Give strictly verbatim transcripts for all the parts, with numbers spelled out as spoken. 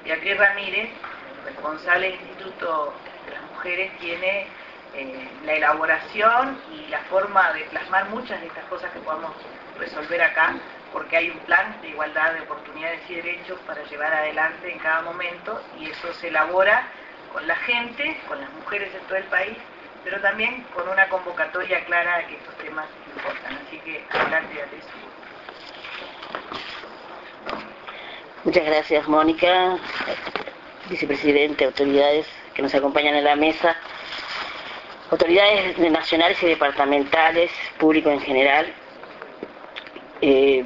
Beatriz Ramírez, responsable del Instituto de las Mujeres, tiene eh, la elaboración y la forma de plasmar muchas de estas cosas que podamos resolver acá, porque hay un plan de igualdad de oportunidades y derechos para llevar adelante en cada momento, y eso se elabora con la gente, con las mujeres de todo el país, pero también con una convocatoria clara a que estos temas importan. Así que adelante, Beatriz. Muchas gracias, Mónica, vicepresidente, autoridades que nos acompañan en la mesa, autoridades nacionales y departamentales, público en general. Eh,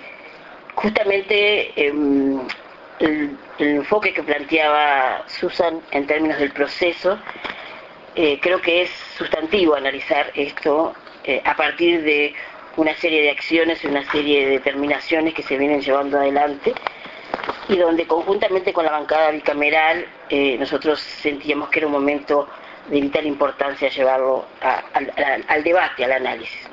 justamente eh, el, el enfoque que planteaba Susan en términos del proceso, eh, creo que es sustantivo analizar esto eh, a partir de una serie de acciones y una serie de determinaciones que se vienen llevando adelante, y donde conjuntamente con la bancada bicameral eh, nosotros sentíamos que era un momento de vital importancia llevarlo a, a, al debate, al análisis.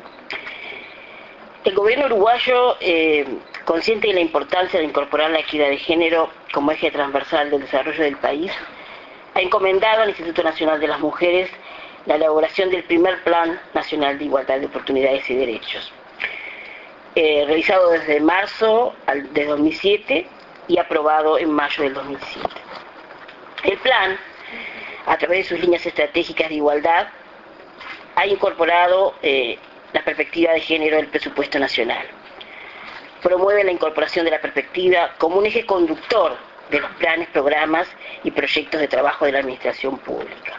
El gobierno uruguayo, eh, consciente de la importancia de incorporar la equidad de género como eje transversal del desarrollo del país, ha encomendado al Instituto Nacional de las Mujeres la elaboración del primer Plan Nacional de Igualdad de Oportunidades y Derechos, eh, realizado desde marzo de dos mil siete y aprobado en mayo del dos mil siete. El plan, a través de sus líneas estratégicas de igualdad, ha incorporado eh, la perspectiva de género del presupuesto nacional. Promueve la incorporación de la perspectiva como un eje conductor de los planes, programas y proyectos de trabajo de la administración pública.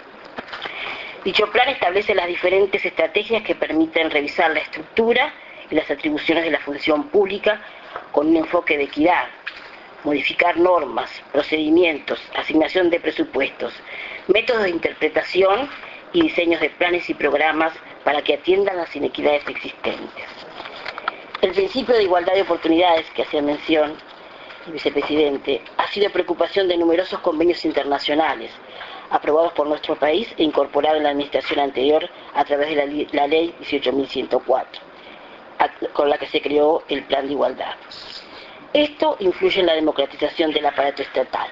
Dicho plan establece las diferentes estrategias que permiten revisar la estructura y las atribuciones de la función pública con un enfoque de equidad, modificar normas, procedimientos, asignación de presupuestos, métodos de interpretación y diseños de planes y programas para que atiendan las inequidades existentes. El principio de igualdad de oportunidades que hacía mención el vicepresidente ha sido preocupación de numerosos convenios internacionales aprobados por nuestro país e incorporados en la administración anterior a través de la, la ley dieciocho mil ciento cuatro, con la que se creó el Plan de Igualdad. Esto influye en la democratización del aparato estatal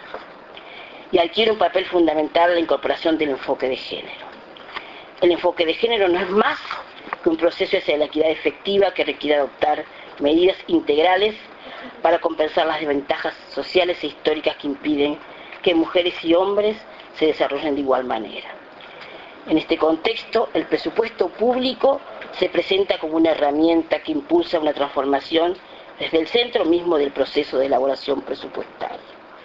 y adquiere un papel fundamental en la incorporación del enfoque de género. El enfoque de género no es más que un proceso hacia la equidad efectiva que requiere adoptar medidas integrales para compensar las desventajas sociales e históricas que impiden que mujeres y hombres se desarrollen de igual manera. En este contexto, el presupuesto público se presenta como una herramienta que impulsa una transformación desde el centro mismo del proceso de elaboración presupuestaria.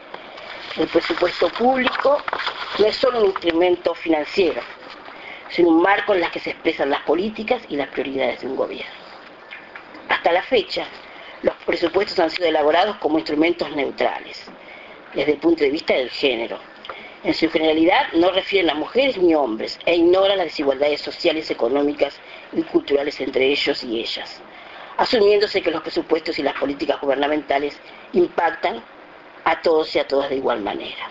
El presupuesto público no es solo un instrumento financiero, sino un marco en el que se expresan las políticas y las prioridades de un gobierno. Hasta la fecha, los presupuestos han sido elaborados como instrumentos neutrales, desde el punto de vista del género. En su generalidad no refieren a mujeres ni hombres e ignoran las desigualdades sociales, económicas y culturales entre ellos y ellas, asumiéndose que los presupuestos y las políticas gubernamentales impactan a todos y a todas de igual manera.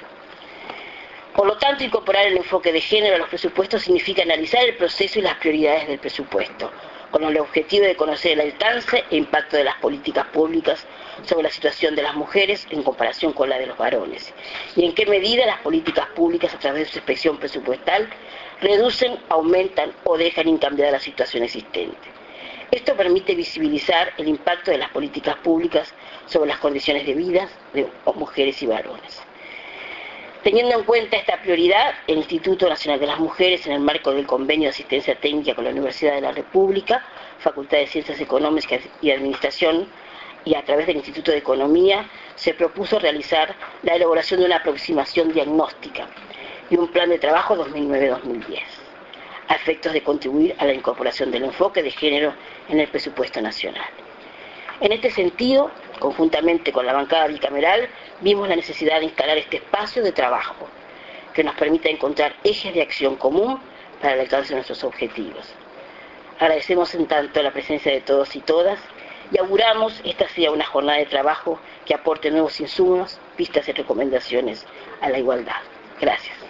Por lo tanto, incorporar el enfoque de género a los presupuestos significa analizar el proceso y las prioridades del presupuesto, con el objetivo de conocer el alcance e impacto de las políticas públicas sobre la situación de las mujeres en comparación con la de los varones, y en qué medida las políticas públicas a través de su inspección presupuestal reducen, aumentan o dejan incambiada la situación existente. Esto permite visibilizar el impacto de las políticas públicas sobre las condiciones de vida de mujeres y varones. Teniendo en cuenta esta prioridad, el Instituto Nacional de las Mujeres, en el marco del convenio de asistencia técnica con la Universidad de la República, Facultad de Ciencias Económicas y Administración, y a través del Instituto de Economía, se propuso realizar la elaboración de una aproximación diagnóstica y un plan de trabajo dos mil nueve a dos mil diez, a efectos de contribuir a la incorporación del enfoque de género en el presupuesto nacional. En este sentido, conjuntamente con la bancada bicameral, vimos la necesidad de instalar este espacio de trabajo que nos permita encontrar ejes de acción común para el alcance de nuestros objetivos. Agradecemos en tanto la presencia de todos y todas y auguramos esta sea una jornada de trabajo que aporte nuevos insumos, pistas y recomendaciones a la igualdad. Gracias.